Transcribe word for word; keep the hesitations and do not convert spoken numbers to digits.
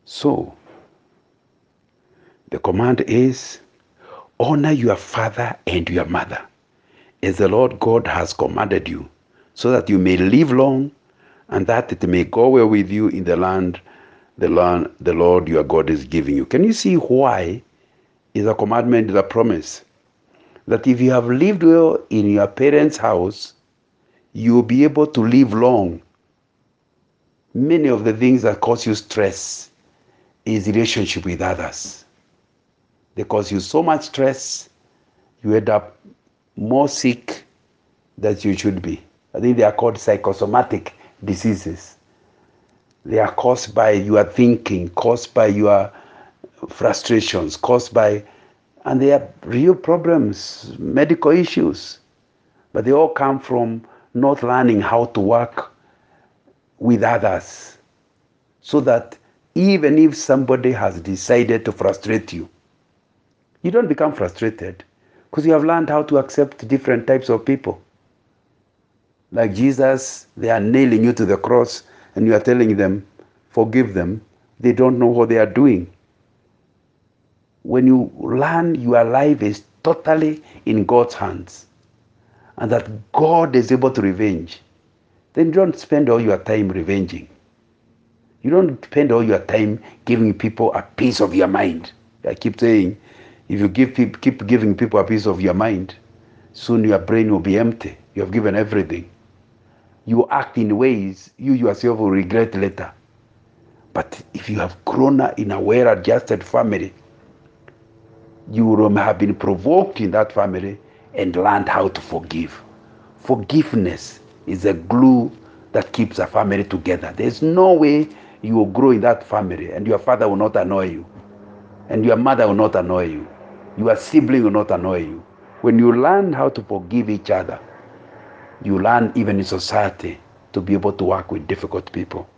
So, the command is, honor your father and your mother, as the Lord God has commanded you, so that you may live long, and that it may go well with you in the land, the land the Lord your God is giving you. Can you see why is a commandment, is a promise? That if you have lived well in your parents' house, you will be able to live long. Many of the things that cause you stress is relationship with others. They cause you so much stress, you end up more sick than you should be. I think they are called psychosomatic diseases. They are caused by your thinking, caused by your frustrations, caused by, and they are real problems, medical issues. But they all come from not learning how to work with others. So that even if somebody has decided to frustrate you, you don't become frustrated because you have learned how to accept different types of people. Like Jesus, they are nailing you to the cross and you are telling them, forgive them. They don't know what they are doing. When you learn your life is totally in God's hands and that God is able to revenge, then you don't spend all your time revenging. You don't spend all your time giving people a piece of your mind. I keep saying, if you give people, keep giving people a piece of your mind, soon your brain will be empty. You have given everything. You act in ways you yourself will regret later. But if you have grown in a well-adjusted family, you will have been provoked in that family and learned how to forgive. Forgiveness is a glue that keeps a family together. There's no way you will grow in that family and your father will not annoy you, and your mother will not annoy you, your sibling will not annoy you. When you learn how to forgive each other, you learn even in society to be able to work with difficult people.